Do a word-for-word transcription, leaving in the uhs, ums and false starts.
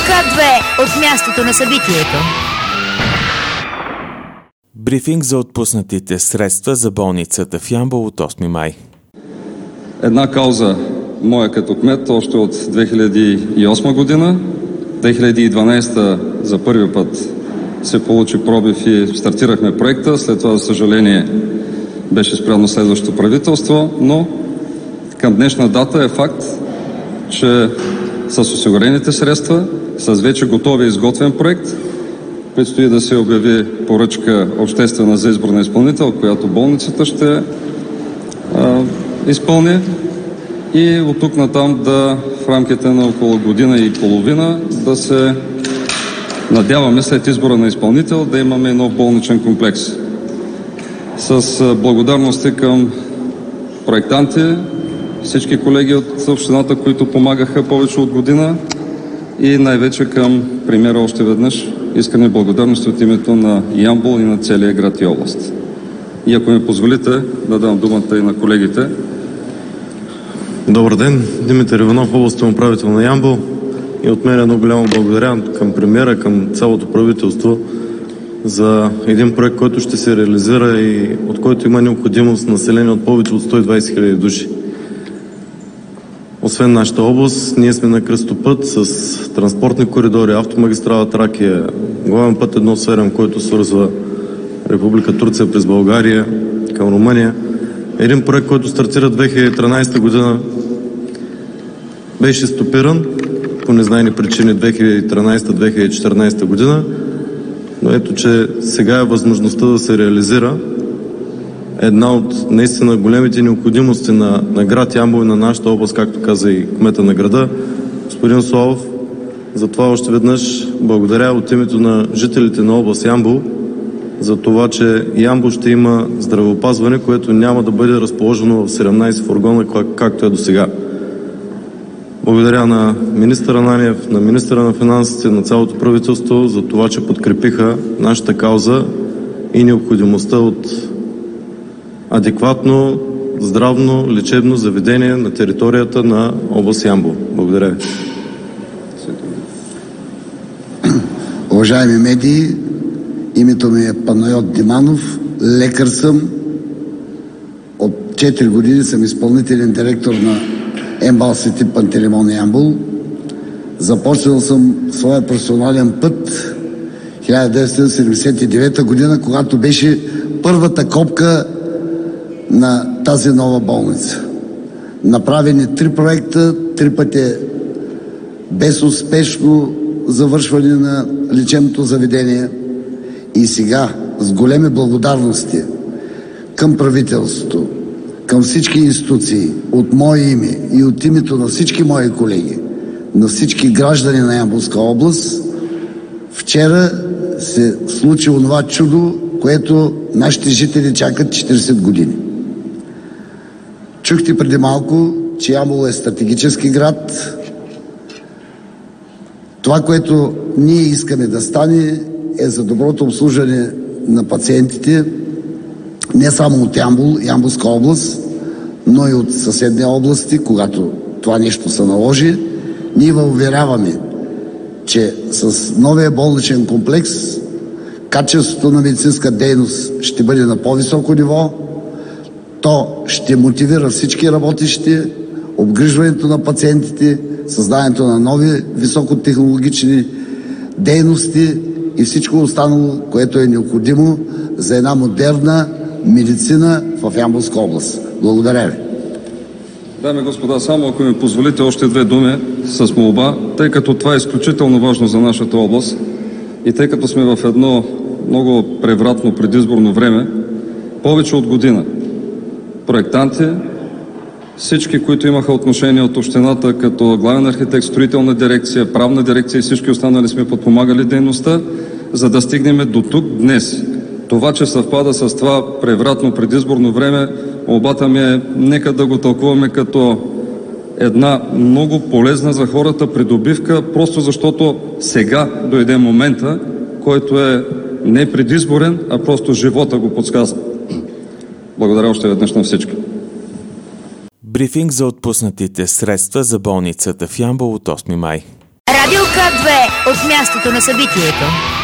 К две от мястото на събитието. Брифинг за отпуснатите средства за болницата в Ямбол от осми май. Една кауза моя като кмет още от две хиляди и осма година. две хиляди и дванадесета за първи път се получи пробив и стартирахме проекта. След това, за съжаление, беше спряно следващото правителство, но към днешна дата е факт, че с осигурените средства, с вече готовия изготвен проект, предстои да се обяви поръчка обществена за избор на изпълнител, която болницата ще а, изпълни, и от тук натам да в рамките на около година и половина да се надяваме след избора на изпълнител да имаме нов болничен комплекс. С благодарности към проектанти, всички колеги от общината, които помагаха повече от година, и най-вече към премиера още веднъж искрени благодарности от името на Ямбол и на целия град и област. И ако ми позволите, да дам думата и на колегите. Добър ден, Димитър Иванов, областен управител на Ямбол, и от мен едно голямо благодаря към премиера, към цялото правителство за един проект, който ще се реализира и от който има необходимост население от повече от сто и двадесет хиляди души. Освен нашата област, ние сме на кръстопът с транспортни коридори, автомагистрала Тракия, главен път едно седем, който свързва Република Турция през България към Румъния. Един проект, който стартира две хиляди и тринадесета година, беше стопиран по незнайни причини две хиляди и тринадесета - две хиляди и четиринадесета година, но ето, че сега е възможността да се реализира една от наистина големите необходимости на, на град Ямбол и на нашата област, както каза и кмета на града, господин Славов. Затова още веднъж благодаря от името на жителите на област Ямбол за това, че Ямбол ще има здравеопазване, което няма да бъде разположено в седемнадесет фургона, както е до сега. Благодаря на министър Ананиев, на министъра на финансите, на цялото правителство за това, че подкрепиха нашата кауза и необходимостта от адекватно здравно лечебно заведение на територията на област Ямбол. Благодаря ви. Уважаеми медии, името ми е Панайот Диманов, лекар съм. От четири години съм изпълнителен директор на МБАЛ Свети Пантелеймон Ямбол. Започнал съм своя професионален път хиляда деветстотин седемдесет и девета година, когато беше първата копка на тази нова болница. Направени три проекта, три пъти без успешно завършване на лечебното заведение, и сега с големи благодарности към правителството, към всички институции, от мое име и от името на всички мои колеги, на всички граждани на Ямболска област, вчера се случи онова чудо, което нашите жители чакат четиридесет години. Чухте преди малко, че Ямбол е стратегически град. Това, което ние искаме да стане, е за доброто обслужване на пациентите не само от Ямбол, Ямболска област, но и от съседни области, когато това нещо се наложи. Ние ви уверяваме, че с новия болничен комплекс качеството на медицинска дейност ще бъде на по-високо ниво. То ще мотивира всички работещи, обгрижването на пациентите, създаването на нови високотехнологични дейности и всичко останало, което е необходимо за една модерна медицина в Ямболска област. Благодаря ви. Дами и господа, само ако ми позволите още две думи с молба, тъй като това е изключително важно за нашата област и тъй като сме в едно много превратно предизборно време, повече от година проектанти, всички, които имаха отношение от общината като главен архитект, строителна дирекция, правна дирекция и всички останали сме подпомагали дейността, за да стигнем до тук днес. Това, че съвпада с това превратно предизборно време, молбата ми е нека да го тълкуваме като една много полезна за хората придобивка, просто защото сега дойде момента, който е не предизборен, а просто живота го подсказва. Благодаря още веднъж на всички. Брифинг за отпуснатите средства за болницата в Ямбол от осми май. Радио К две от мястото на събитието.